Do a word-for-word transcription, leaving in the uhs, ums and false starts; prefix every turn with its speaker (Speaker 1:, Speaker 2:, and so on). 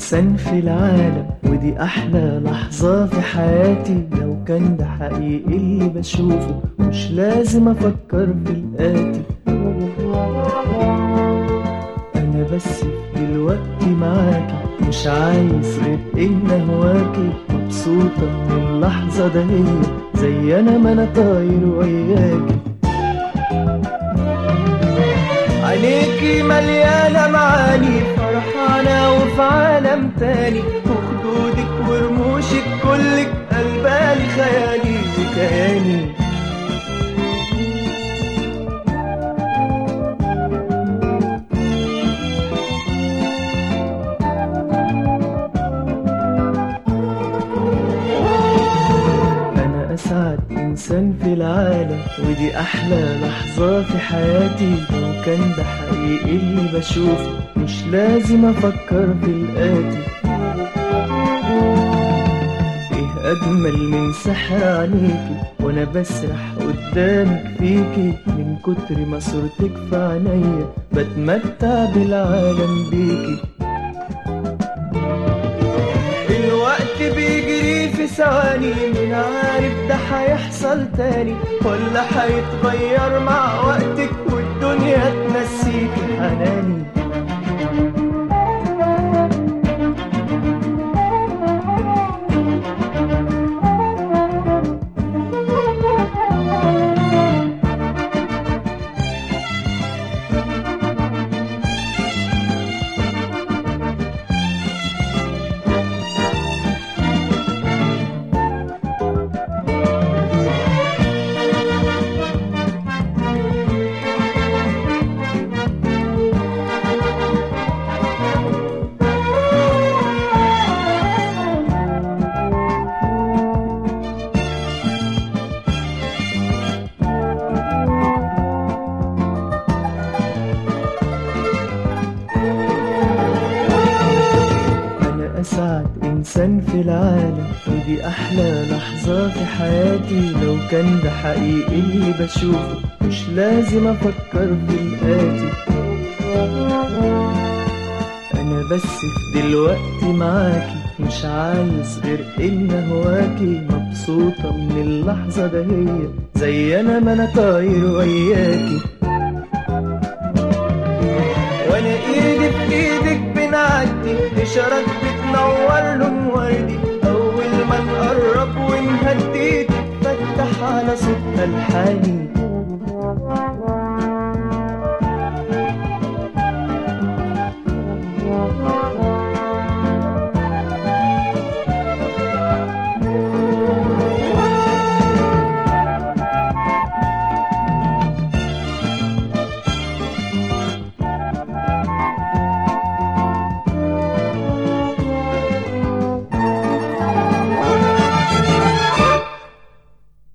Speaker 1: إنسان في العالم، ودي أحلى لحظة في حياتي. لو كان ده حقيقي اللي بشوفه، مش لازم أفكر في الآتي. أنا بس في دلوقتي معاكي، مش عايز غير إن هواكي. مبسوطة من اللحظة ده، هي زي أنا ما أنا طاير وياكي. عينيكي مليانة معاني، فرحانة وفي عالم تاني. وخدودك ورموشك كلك قلبالي خيالي وكياني. أنا أسعد إنسان في العالم، ودي أحلى لحظة في حياتي. لو كان ده حقيقي اللي بشوفه، مش لازم أفكر في الآتي. إيه أجمل من سحر عينيكي، وأنا بسرح قدامك فيكي. من كتر ما صورتك في عينيا، بتمتع بالعالم بيكي. الوقت بيجري في ثواني، مين عارف ده هيحصل تاني ولا هيتغير مع وقتك، والدنيا تنسيكي حناني. أسعد إنسان في العالم، ودي أحلى لحظة في حياتي. لو كان ده حقيقي اللي بشوفه، مش لازم أفكر في الآتي. أنا بس في دلوقتي معاكي، مش عايز غير إن هواكي. مبسوطة من اللحظة ده، هي زي أنا ما أنا طاير وياكي. وانا ايدي في ايدك بنعدي، اشارات بتنور لون وردي. اول ما نقرب ونهدي، تتفتح على صوتها الحاني.